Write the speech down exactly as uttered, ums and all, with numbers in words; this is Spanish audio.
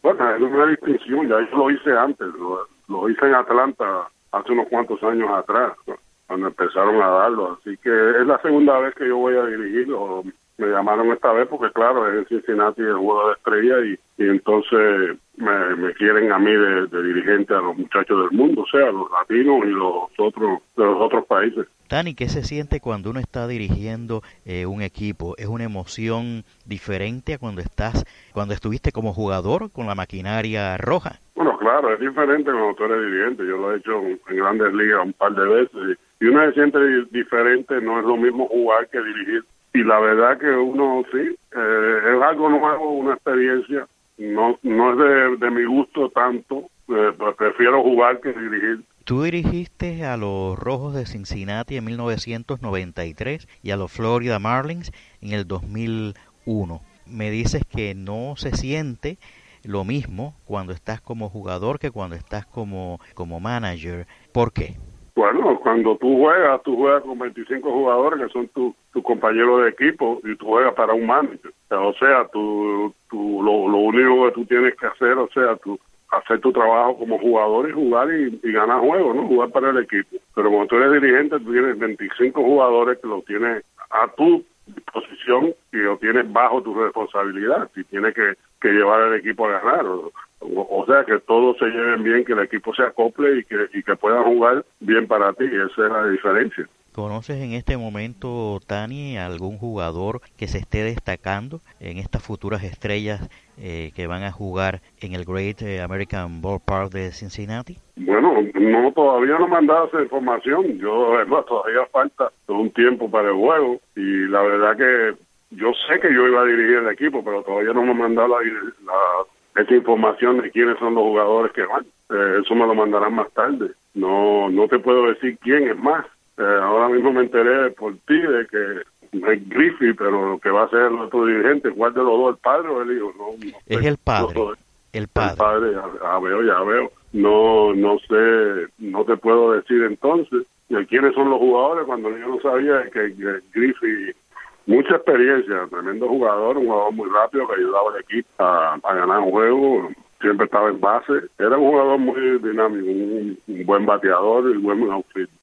Bueno, es una distinción, ya yo lo hice antes, lo, lo hice en Atlanta hace unos cuantos años atrás, cuando empezaron a darlo, así que es la segunda vez que yo voy a dirigir, o me llamaron esta vez porque claro, es en Cincinnati el juego de estrella y, y entonces me, me quieren a mí de, de dirigente a los muchachos del mundo, o sea, los latinos y los otros de los otros países. Dani, ¿qué se siente cuando uno está dirigiendo eh, un equipo? ¿Es una emoción diferente a cuando estás, cuando estuviste como jugador con la maquinaria roja? Bueno, claro, es diferente cuando tú eres dirigente. Yo lo he hecho en Grandes Ligas un par de veces y uno se siente diferente, no es lo mismo jugar que dirigir. Y la verdad que uno sí, eh, es algo nuevo, una experiencia. No no es de, de mi gusto tanto, eh, prefiero jugar que dirigir. Tú dirigiste a los Rojos de Cincinnati en mil novecientos noventa y tres y a los Florida Marlins en el dos mil uno. Me dices que no se siente lo mismo cuando estás como jugador que cuando estás como, como manager. ¿Por qué? Bueno, cuando tú juegas, tú juegas con veinticinco jugadores que son tus tu compañeros de equipo y tú juegas para un manager. O sea, tú, tú, lo, lo único que tú tienes que hacer, o sea, tú hacer tu trabajo como jugador y jugar y, y ganar juegos, ¿no? Jugar para el equipo. Pero cuando tú eres dirigente, tú tienes veinticinco jugadores que lo tienes a tu disposición y lo tienes bajo tu responsabilidad y tienes que, que llevar al equipo a ganar. O, o, o sea, que todos se lleven bien, que el equipo se acople y que, y que puedan jugar bien para ti. Esa es la diferencia. ¿Conoces en este momento, Tani, algún jugador que se esté destacando en estas futuras estrellas eh, que van a jugar en el Great American Ballpark de Cincinnati? Bueno, no, todavía no me han dado esa información. Yo, verdad, todavía falta un tiempo para el juego y la verdad que yo sé que yo iba a dirigir el equipo, pero todavía no me han mandado la, la, esa información de quiénes son los jugadores que van. Eh, eso me lo mandarán más tarde. No, no te puedo decir quién es más. Eh, ahora mismo me enteré por ti de que es Griffey, pero lo que va a ser el otro dirigente, ¿cuál de los dos, el padre o el hijo? No, no es sé. el padre, no, el padre. El padre, ya, ya veo, ya veo. No, no sé, no te puedo decir entonces de quiénes son los jugadores cuando yo no sabía que, que Griffey, mucha experiencia, tremendo jugador, un jugador muy rápido que ayudaba al equipo a, a ganar un juego. Siempre estaba en base. Era un jugador muy dinámico, un, un buen bateador y buen outfit.